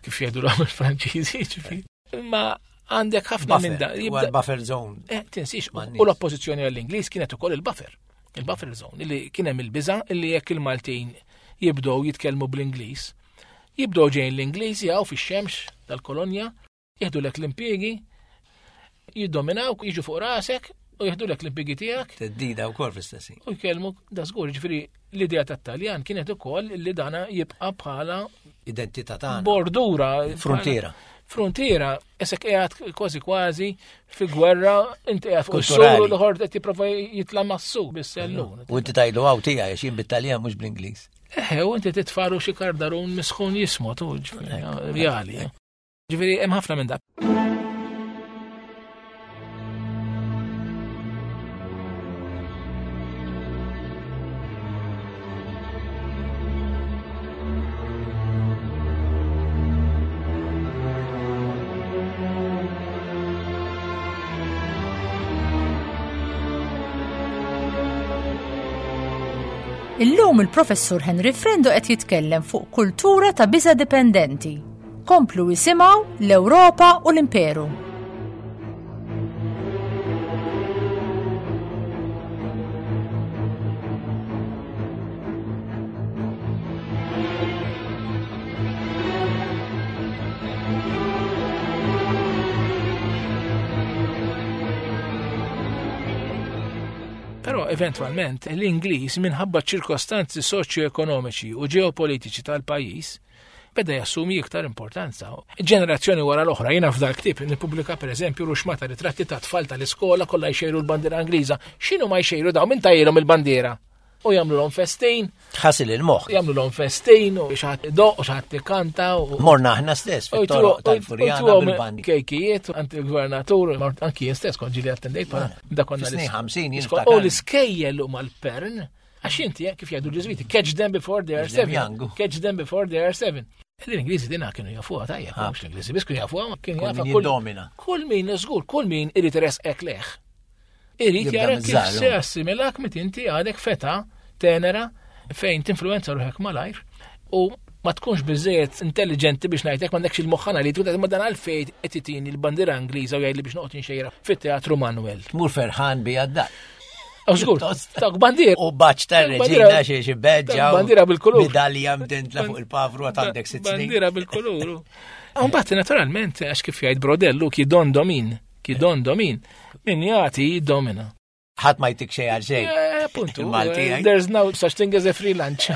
E: kif jgħidu l-għam il-Franċiżi, ġifieri. Imma għandek ħafna minn da.
D: Buffer zone.
E: Eh, tinsix, u l-oppożizzjoni għall-Ingliż kienet ukoll il-buffer. Il-buffer zone, illi kien hemm il-biża' illi jekk il-Maltin jibdew jitkellmu bl-Ingliż, jibdew ġejjin l-Ingliż jgħu fix-xemx tal-kolonja, jieħdu lek l-impjiegi, jiddominaw, jiġu fuq rasek u jieħdu lek l-impjiegi tiegħek.
D: Teddida wkoll fl-istessin.
E: U jkellmu da żgur, ġifieri l-idea tat-Taljan kienet ukoll li dana jibqa' bħala
D: identità tagħna.
E: Bordura.
D: Frontiera.
E: Frontiera, esek qiegħed kważi kważi fi gwerra, inti qiegħed fuq is-sur u l-ħord qed jipprova jitla' mas-suq bis-sellun.
D: U inti tajlu għaw tiegħi għax jien bit-Taljan mhux bl-Ingliż.
E: Eh, u inti titfaru xi kardarun misħun jismot u ġifieri reali. Ġifieri hemm ħafna minn dak.
C: Illum il-Professur Henry Frendo qed jitkellem fuq kultura ta' biża' dipendenti. Komplu jisimgħu l-Ewropa u l-Imperu.
E: Però eventualment l-Ingliż minħabba ċirkostanzi soċjo-ekonomiċi u ġeopolitiċi tal-pajjiż beda jassumi iktar importanza. Ġenerazzjoni wara l-oħra jiena f'dal ktieb nippubblika pereżempju ruxmata ritratti ta' tfal tal-iskola kollha jxejru l-bandiera Ingliża. X'inhu ma jxejru daw minn tajjilhom il-bandiera? U jagħmluhom festejn.
D: Tħassil il-moħħ.
E: Jagħmluhom festejn u xaħat doq u xaħat tikkanta u
D: morna aħna stess fit-toroq tal-Furjana bil-bandi.
E: Kejkijiet anti l-gvernatur anki jien stess kont ġili attendejt bħala da konna
D: ħamsin
E: u l-iskejjel huma l-pern għax inti kif jgħidu l-Ġiżwiti catch them before they are seven. Catch them before they are seven. L-Ingliżi dinha kienu jafuha tajjeb mhux l-Ingliżi biss kienu jafuha kien jafa kull min żgur kull min irid iresqek leħ. Irid jara kif se jassimilak mit inti għadek feta tenera fejn tinfluenza ruħek malajr u ma tkunx biżejjed intelligenti biex ngħidlek m'għandekx il-moħħana li trid ma dan għalfejn qed titini l-bandiera Ingliża u jgħidli biex noqgħod inxejra fit-Teatru Manuel.
D: Tmur ferħan bi għaddak.
E: Żgur, tak bandiera.
D: U baċ tar-reġina xi xi beġġa.
E: Bandiera bil-kulur.
D: Medalja mdentla fuq il-pavru għad għandek sitt snin.
E: Bandiera bil-kulur. Mbagħad naturalment għax kif jgħid Brodellu ki don domin, ki don domin, min jagħti jiddomina.
D: Ħadd ma jtik xejn għal xejn.
E: Appuntu, there's no such thing as a free lunch.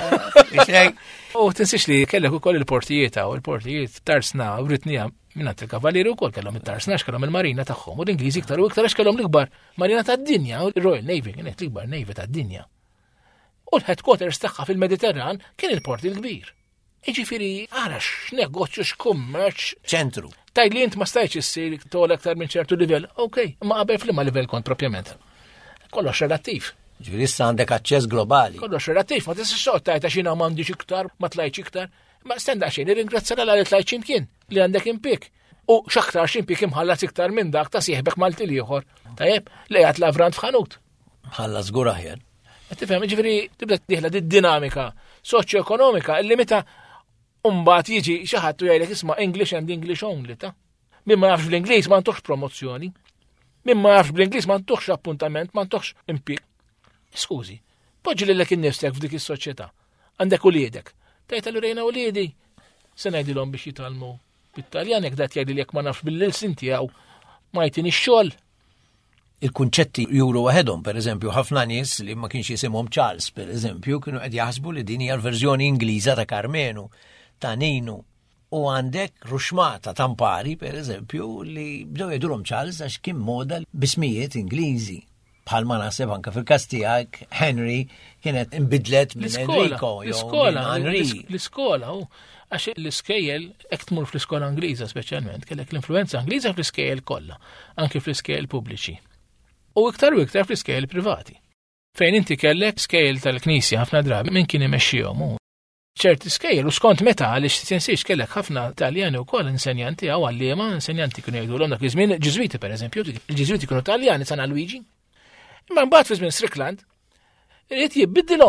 E: U tinsix li kellek ukoll il-portijiet u il-portijiet tarsna u ritnija minnant il-kavalieri wkoll kellhom it-tarsna kellhom il-marina tagħhom u l-Ingliżi iktar u iktar għax kellhom l-ikbar marina tad-dinja u l-Royal Navy kienet l-ikbar navy tad-dinja. U l-headquarters tagħha fil-Mediterran kien il-port il-kbir. Jiġifieri ara x'negozju x'kummerċ
D: ċentru.
E: Tajli int ma stajtx issir tol aktar minn ċertu livell. Okej, ma qabel fl-imma livell kont propjament. Kollox relattiv.
D: Ġifieri issa għandek aċċess globali.
E: Kollox relattiv, ma tistax soqgħod tgħid għax jiena m'għandix iktar, ma tlajtx iktar. Ma stenda xejn, irringrazzja għal li tlajt x'imkien li għandek impik. U x'aktar x'impik imħallas iktar minn dak ta' sieħbek Malti ieħor. Tajjeb, li qed lavrant f'ħanut.
D: Ħallas żgur aħjar.
E: Qed tifhem, jiġifieri tibda tieħla din-dinamika soċjo-ekonomika illi meta mbagħad jiġi xi ħadd u jgħidlek isma' English and English only ta'. Min ma jafx bl-Ingliż ma ntuħx promozzjoni. Min ma jafx bl-Ingliż ma ntuħx appuntament, ma ntuħx impik. Skużi, poġġi lilek innifsek f'dik is-soċjetà. Għandek uliedek. Tajt allura u liedi. Se ngħidilhom biex jitalmu bit-Taljan jekk dat jgħidli jekk ma nafx bil-lilsin tiegħu ma jtini x-xogħol.
D: Il-kunċetti juru waħedhom, pereżempju, ħafna nies li ma kienx jisimhom Charles, pereżempju, kienu qed jaħsbu li din hija l-verżjoni Ingliża ta' Carmenu, ta' Ninu. U għandek ruxmata tampari, pereżempju, li bdew jgħidulhom Charles għax kien moda bismijiet Ingliżi. Bħalma naħseb anke fil-każ tiegħek Henry kienet inbidlet minn Enrico jew Henry.
E: L-iskola, għax l-iskejjel hekk tmur fl-iskola Ingliża speċjalment, kellek l-influenza Ingliża fl-iskejjel kollha, anke fl-iskejjel pubbliċi. U iktar u iktar fl-iskejjel privati. Fejn inti kellek skejjel tal-Knisja ħafna drabi min kien imexxihom hu. ċerti skejjel u skont meta għaliex tinsiex kellek ħafna Taljani wkoll insenjanti għaw għalliema insenjanti kienu jgħidulhom dak iż-żmien Ġiżwiti pereżempju, il-Ġiżwiti kienu Taljani San Luigi. Imma mbagħad fi żmien Strickland irid jibbidilhom,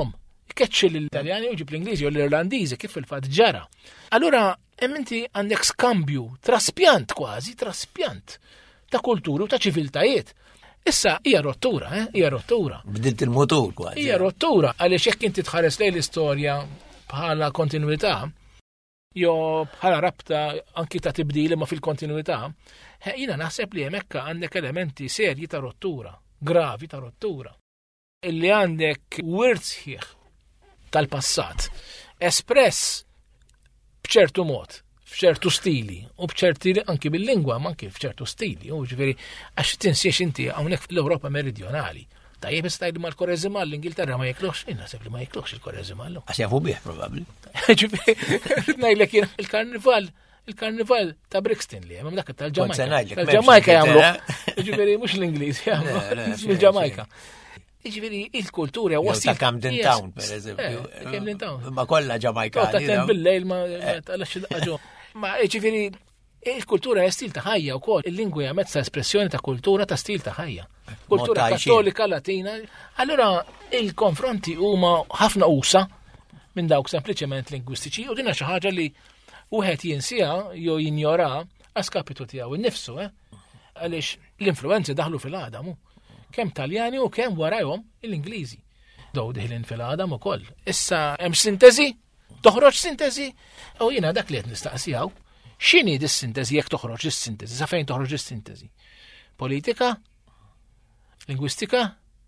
E: keċċi l-Italjani u ġib l-Ingliżi u l-Irlandiżi kif il-fatt ġara. Allura hemm inti għandek skambju, traspjant kważi, traspjant ta' kulturi u ta' ċiviltajiet. Issa hija rottura, eh? Hija rottura.
D: Bdilt il-motur kważi.
E: Hija rottura għaliex jekk inti tħares lejn l-istorja bħala kontinuità, jew bħala rabta anki ta' tibdil ma fil-kontinuità, jiena naħseb li hemmhekk għandek elementi serji ta' rottura, gravi ta' rottura. Illi għandek wirt sħiħ tal-passat, espress b'ċertu mod, f'ċertu stili, u b'ċerti anki bil-lingwa, ma anki f'ċertu stili, u ġifieri għax tinsiex inti hawnhekk fl-Ewropa meridjonali. Tajjeb istajli mal-Koreżimal l-Ingilterra ma jiklux, jien naħseb li ma jiklux il-Koreżimal.
D: Għax jafu bih probabbli.
E: Ġifieri ngħidlek jien il-karnival, il-karnival ta' Brixton li hemm dak tal-Ġamajka.
D: Tal-Ġamajka
E: jagħmlu. Ġifieri mhux l-Ingliż jagħmlu, mill-Ġamajka. Ġifieri il-kultura
D: was ta' Camden Town pereżempju.
E: Camden Town.
D: Ma kollha Ġamaykani.
E: Ta' tem bil-lejl ma tal-għax ġo. Ma ġifieri il-kultura hija stil ta' ħajja wkoll, il-lingwa hija mezz ta' espressjoni ta' kultura ta' stil ta' ħajja. Kultura kattolika latina. Allura il-konfronti huma ħafna usa minn dawk sempliċement lingwistiċi u dinha xi ħaġa li wieħed jinsiha jew jinjora għaskapitu tiegħu innifsu, eh? Għaliex l-influenzi daħlu fil-għadamu. Kemm Taljani u kemm warajhom l-Ingliżi. Dow diħlin fil-għadam ukoll. Issa hemm sintesi, toħroġ sintesi, u jiena dak li qed nistaqsijaw, x'inhi dis-sintesi jekk toħroġ is-sintesi, sa fejn toħroġ is-sintesi? Politika? Lingwistika?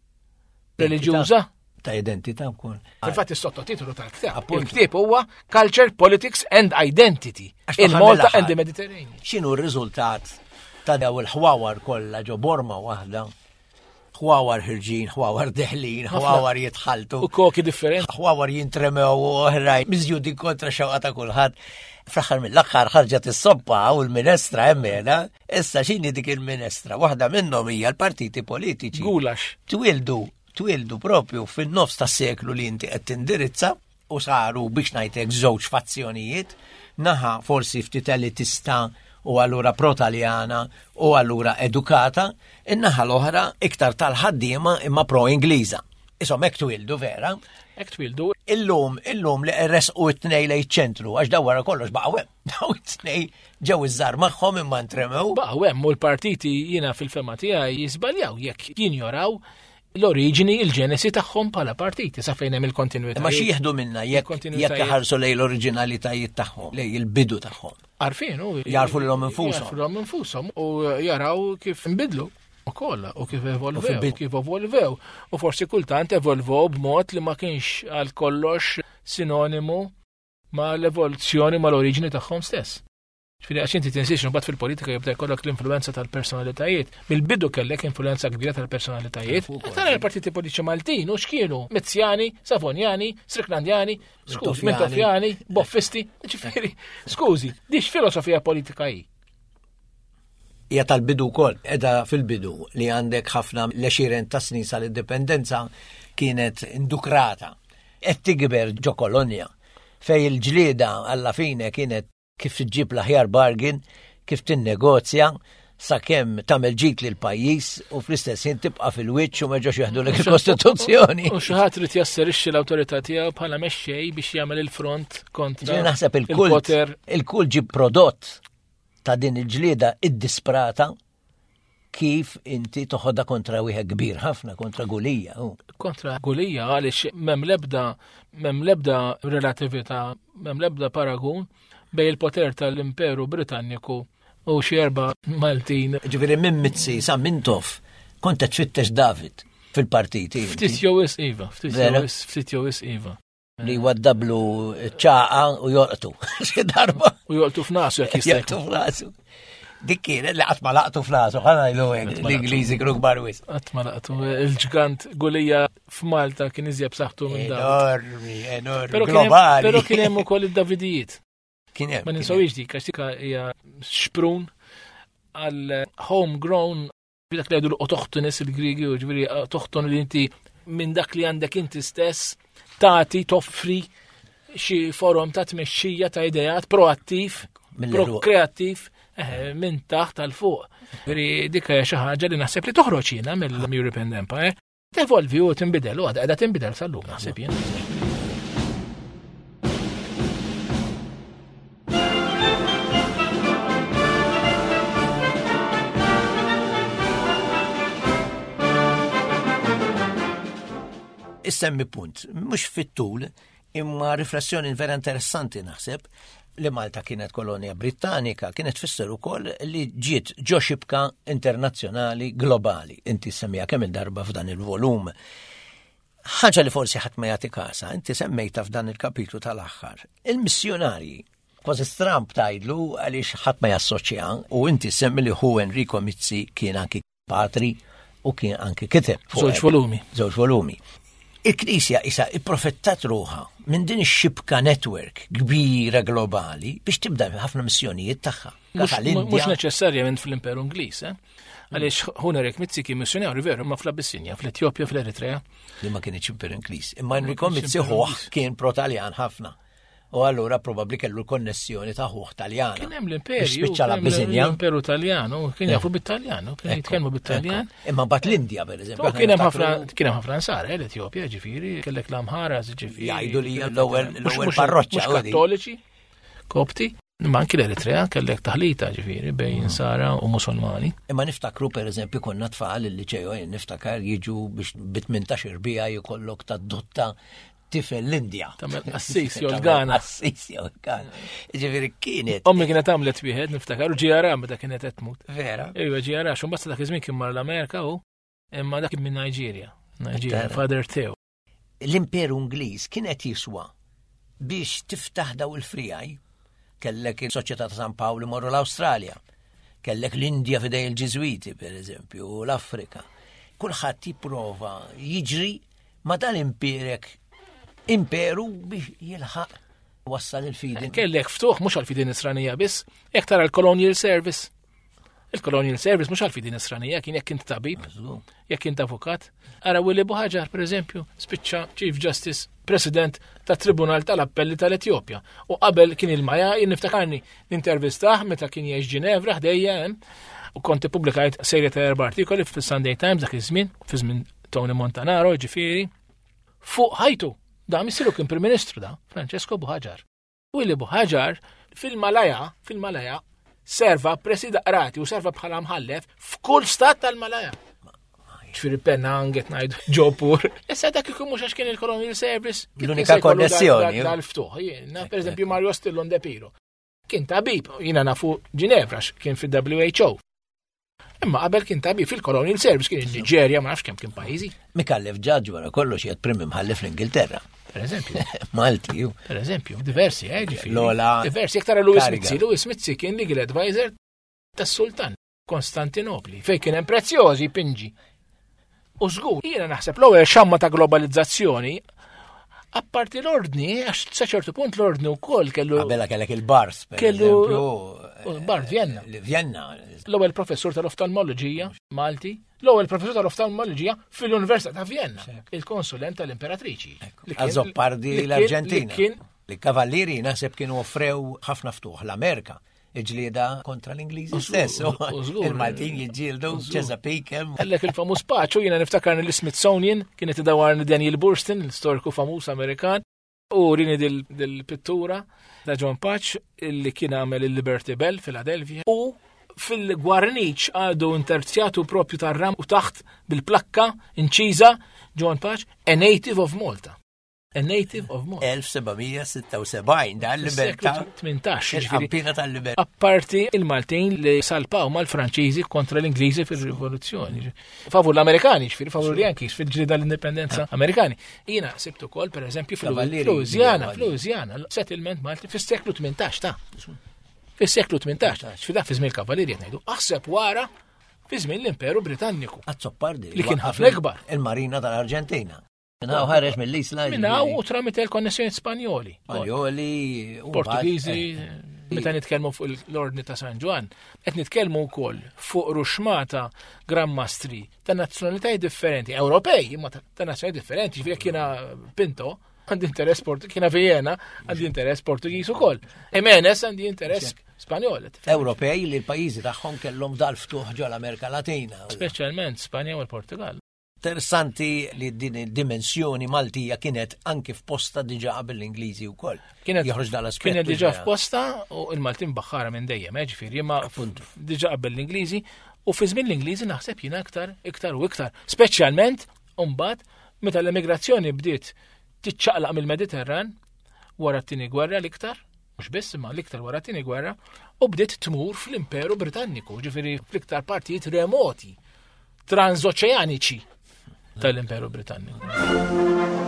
E: Reliġjuża?
D: Ta' identità wkoll.
E: Fil-fatt is-sottotitolu tal-ktaab. Il-ktieb huwa Culture, Politics and Identity in Malta and the Mediterranean.
D: X'inhu r-riżultat ta' daw il-ħwawar kollha ġo Borma waħda? Ħwawar ħirġin, ħwawar deħlin, ħwawar jitħaltu.
E: U koki differenti.
D: Ħwawar jintremew u oħrajn, miżjudi kontra xewqa ta' kulħadd. Fl-aħħar mill-aħħar ħarġet is-soppa u l-minestra hemmena. Issa x'inhi dik il-minestra? Waħda minnhom hija l-partiti politiċi.
E: Gulax.
D: Twildu, twildu propju fin-nofs tas-seklu li inti qed tindirizza u saru biex ngħidlek żewġ fazzjonijiet, naħa forsi ftit elitista u allura pro-Taljana u allura edukata, in-naħa l-oħra iktar tal-ħaddiema imma pro-Ingliża. Isom hekk twildu vera.
E: Hekk twildu.
D: Illum, illum li resqu t-tnej lejn ċentru għax daw wara kollox baqgħu hemm. Daw it-tnej ġew iż-żar magħhom imma ntremew.
E: Baqgħu hemm u l-partiti jiena fil-fema tiegħi jiżbaljaw jekk jinjoraw l-oriġini, il-ġenesi tagħhom bħala partiti sa fejn hemm il-kontinwità.
D: Ma xi jieħdu minna jekk jekk iħarsu lejn l-oriġinalitajiet tagħhom, lejn il-bidu tagħhom.
E: Għarfien u
D: jarfu lilhom infushom.
E: Jarfu lilhom infushom u jaraw kif inbidlu ukoll u kif evolvew, kif evolvew. U forsi kultant evolvew b'mod li ma kienx għal kollox sinonimu ma l-evoluzzjoni ma l-oriġini tagħhom stess. Ġifieri għax inti tinsiex imbagħad fil-politika jibda jkollok l-influenza tal-personalitajiet. Mill-bidu kellek influenza kbira tal-personalitajiet. Tara l-partiti politiċi Maltin u x'kienu Mezzjani, Savonjani, Stricklandjani, skużi, Mintofjani, Boffisti, ġifieri, skużi, dix filosofija politika hi.
D: Hija tal-bidu wkoll, edha fil-bidu li għandek ħafna l-għexieren ta' snin sal-indipendenza kienet indukrata. Qed tikber ġo kolonja fej il-ġlieda alla fine kienet kif tġib l-aħjar bargain, kif tinnegozja, sakemm tagħmel ġid lil pajjiż u fl-istess ħin tibqa' fil-wiċċ u ma ġewx jaħdu lek il-Kostituzzjoni.
E: U xi ħadd irid jasserixxi l-awtorità tiegħu bħala mexxej biex jagħmel il-front kontra
D: il naħseb il-kult. Il-kult ġib prodott ta' din il-ġlieda id-disprata kif inti toħodha kontra wieħed kbir ħafna kontra Gulija.
E: Kontra Gulija għaliex m'hemm l-ebda m'hemm l-ebda relatività, m'hemm l-ebda paragun bej il-poter tal-Imperu Britanniku u xi erba' Maltin.
D: Ġifieri minn Mizzi sa Mintoff kont qed tfittex David fil-partiti.
E: Ftit jew is iva, ftit jew is iva.
D: Li waddablu ċaqa u joqtu xi darba.
E: U joqtu f'nasu jekk jista'
D: joqtu f'nasu. Dik kienet li qatt ma laqtu f'nasu, ħana jlu hekk l-Ingliżi kienu kbar wisq.
E: Qatt ma laqtu il-ġgant Gulija f'Malta kien iżjeb saħħtu minn dan.
D: Enormi, enormi, globali.
E: Però kien hemm ukoll id-Davidijiet.
D: Kien hemm.
E: Ma ninsawix dik għax dik hija xprun għal homegrown dak li għadu l-autochtonis il-Grigi u ġifieri autochton li inti minn dak li għandek inti stess tagħti toffri xi forum ta' tmexxija ta' idejat proattiv, pro-kreattiv minn taħt tal fuq. Ġifieri dik hija xi ħaġa li naħseb li toħroġ jiena mill-European Empire. Tevolvi u tinbidel u għadha tinbidel sal-lum naħseb jien.
D: issemmi punt, mhux fit-tul, imma riflessjoni vera interessanti naħseb li Malta kienet kolonja Britannika, kienet fisser ukoll li ġiet ġo xibka internazzjonali globali. Inti semmija kemm il-darba f'dan il-volum. Ħaġa li forsi ħadd ma jagħti kasa, inti semmejta f'dan il-kapitlu tal-aħħar. Il-missjonarji kważi stramp tgħidlu għaliex ħadd ma jassoċja u inti semmi li hu Enrico Mizzi kien anki patri u kien anki kiteb.
E: Żewġ volumi.
D: Żewġ volumi. Il-Knisja isa ipprofettat ruħa minn din ix-xibka network kbira globali biex tibda ħafna missjonijiet tagħha.
E: Mhux neċessarjament fl-Imperu Ingliż, eh? Għaliex Enrico Mizzi kien missjonarju veru ma fl-Abissinja, fl-Etjopja, fl-Eritrea. Li
D: ma kienx Imperu Ingliż. Imma Enrico Mizzi ħuħ kien pro-Taljan ħafna. U allura probabbli kellu konnessjoni ta' ħuħ Taljana.
E: Kien hemm l-Imperju, l-Imperu Taljanu, kien jafu bit-Taljanu, kien jitkellmu bit-Taljan.
D: Imma mbagħad l-Indja pereżempju.
E: Kien hemm ħafna kien hemm ħafna ansar l-Etjopja ġifieri, kellek l-Amħara ġifieri.
D: Jgħidu li l-ewwel l-ewwel parroċċja
E: Kattoliċi, Kopti, imma anki l-Eritrea kellek taħlita ġifieri bejn Sara u Musulmani.
D: Imma niftakru pereżempju konna tfal il-liċew niftakar jiġu biex bit-tmintax irbija jkollok tad-dotta tifel l-Indja.
E: Tamel Assisi u l-Ghana.
D: Assisi u l-Ghana. Ġifieri kienet.
E: Ommi kienet għamlet wieħed niftakar u ġiara meta kienet qed tmut.
D: Vera.
E: Ejwa ġiara xu mbagħad dak iż-żmien kien mar l-Amerika u imma dak minn Niġerja. Niġerja, Father Theo.
D: L-Imperu Ingliż kienet jiswa biex tiftaħ daw il-frijaj. Kellek il-Soċjetà ta' San Pawlu morru l-Awstralja. Kellek l-Indja fidej il-Ġiżwiti pereżempju u l-Afrika. Kulħadd jipprova jiġri ma dal-imperek imperu biex jilħaq wassal il-fidin.
E: Kellek ftuħ mhux għal-fidin Nisranija biss, jekk tara l-Colonial Service. Il-Colonial Service mhux għal-fidin Nisranija kien jekk kint tabib, jekk kint avukat. Ara Willy Buħaġar, pereżempju, spiċċa Chief Justice, President tat Tribunal tal-Appelli tal-Etjopja. U qabel kien il-Maja niftakarni nintervistaħ meta kien jgħix Ġinevra ħdejja u konti pubblikajt sejra ta' erba' artikoli fis-Sunday Times dak iż-żmien, fi żmien Tony Montanaro, ġifieri, fuq ħajtu. Da missiru kien Prim Ministru da, Francesco Buħaġar. Willy Buħaġar fil-Malaja, fil-Malaja, serva presidaqrati u serva bħala mħallef f'kull stat tal-Malaja. ċfiri penna għanget najdu ġopur. Issa dak ikun mux għax kien il-Colonial Service.
D: L-unika konnessjoni.
E: Dal-ftuħ, jena, per eżempju, Mario Stillon de Piro. Kien tabib, jena nafu Ginevra, kien fil-W H O. Imma qabel kien tabib fil-Colonial Service, kien il-Nigeria, ma nafx kemm kien pajjiżi.
D: Mikallef ġaġ wara kollox jgħid prim imħallef l-Ingilterra.
E: Per eżempju.
D: Malti, ju.
E: Per eżempju, diversi, eh, ġifieri.
D: Lola.
E: Diversi, jekk tara Louis Smithsi, Louis Smithsi kien legal advisor tas-Sultan Konstantinopli, fejn kien hemm prezzjożi pinġi. U żgur, jiena naħseb l-ewwel xamma ta' globalizzazzjoni, apparti l-ordni, għax sa ċertu punt l-ordni wkoll kellu.
D: Qabela kellek il-Bars, per
E: kellu
D: eżempju.
E: Bars Vienna.
D: Vienna.
E: L-ewwel professur tal-oftalmoloġija Malti, l-ewwel professur tal-oftalmoloġija fil-Università ta' Vienna, il-konsulent tal-Imperatriċi.
D: Għażoppardi l-Arġentina. Li kavallieri naħseb kienu offrew ħafna ftuħ l-Amerika. Iġlieda kontra l-Ingliżi stess. Il-Maltin jiġġieldu Chesapeake.
E: Għallek il-famuż paċu, jiena niftakarni l-Smithsonian, kienet idawarni Daniel Burstyn, l-storiku famuż Amerikan, u rini dil-pittura ta' John Patch, li kien għamel il-Liberty Bell Philadelphia. U fil-gwarniċ għadu interzjatu propju tar-ram u taħt bil-plakka inċiża John Patch, a native of Malta. A native of Malta.
D: elf sebgħamija sitta u sebgħin da l-libertà.
E: tmintax.
D: Il-ħampina tal-libertà.
E: Apparti il-Maltin li salpaw mal-Franċiżi kontra l-Ingliżi fil-rivoluzzjoni. Favur l-Amerikani, ġifieri favur l-Yankees fil-ġrida l-indipendenza Amerikani. Jiena sibtu kol per eżempju fil-Louisiana, fil-Louisiana, settlement Malti fis-seklu tmintax ta' fis-seklu tmintax. X'fida fi żmien il-Kavallieri ngħidu. Aħseb wara fi żmien l-Imperu Britanniku.
D: Azzoppardi.
E: Li kien ħafna ikbar.
D: Il-Marina tal-Arġentina. Minnaw ħareġ mill-isla.
E: Minnaw u tramite l-konnessjoni Spanjoli.
D: Spanjoli.
E: Portugiżi. Meta nitkellmu fuq l-Ordni ta' San Ġwan, qed nitkellmu wkoll fuq ruxmata Grammastri ta' nazzjonalitajiet differenti, Ewropej, imma ta' nazzjonalitajiet differenti, ġifieri kiena Pinto, għandi interess Portugiż, kiena Vienna, għandi interess Portugiż ukoll. Jimenez għandi interess Spanjol.
D: Ewropej li l-pajjiżi tagħhom kellhom dal-ftuħ ġol Amerika Latina.
E: Speċjalment Spanja u l-Portugal.
D: Interessanti li din id-dimensjoni Maltija kienet anki f'posta diġà qabel l-Ingliżi wkoll. Kienet joħroġ dal-aspett.
E: Kienet diġà f'posta u l-Maltin baħħara minn dejjem, ġifieri ma diġà qabel l-Ingliżi u fi żmien l-Ingliżi naħseb jiena aktar iktar u iktar, speċjalment mbagħad meta l-immigrazzjoni bdiet tiċċaqlaq mill-Mediterran wara t-tieni gwerra l-iktar, mhux biss imma l-iktar wara t-tieni gwerra, u bdiet tmur fl-Imperu Britanniku, ġifieri fl-iktar partijiet remoti, transoċeaniċi tal-Imperu Britanniku.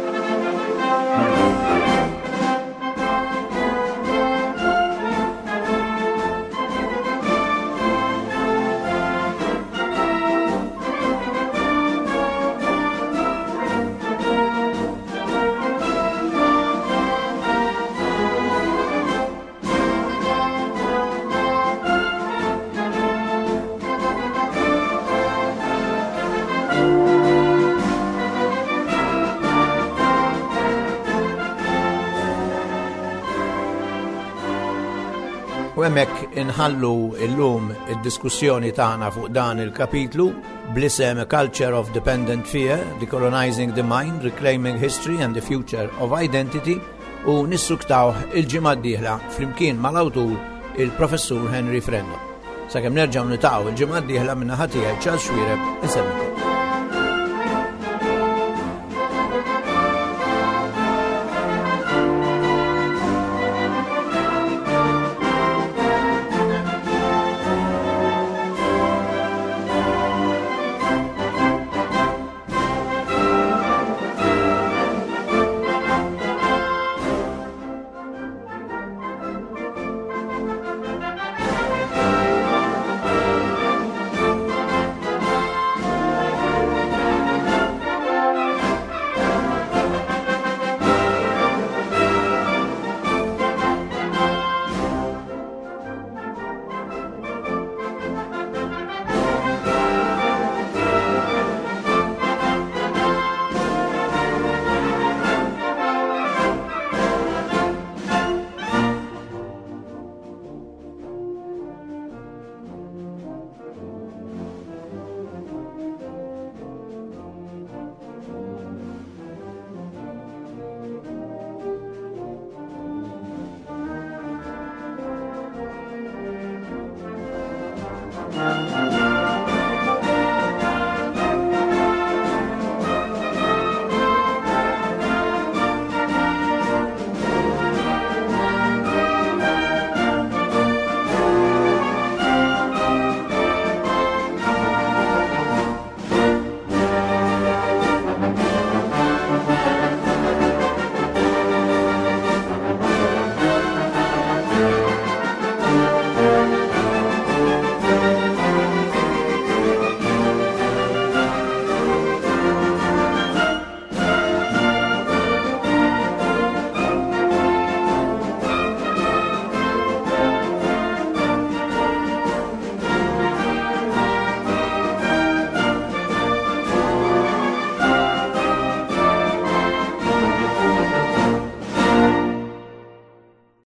D: U hemmhekk inħallu llum id-diskussjoni tagħna fuq dan il-kapitlu bl-isem Culture of Dependent Fear, Decolonizing the Mind, Reclaiming History and the Future of Identity, u nissuktaw il-ġimgħa d-dieħla flimkien mal-awtur il-Professur Henry Frendo. Sakemm nerġgħu nitgħu il-ġimgħa d-dieħla minn naħa tiegħi Charles Schwireb, insemmilkom.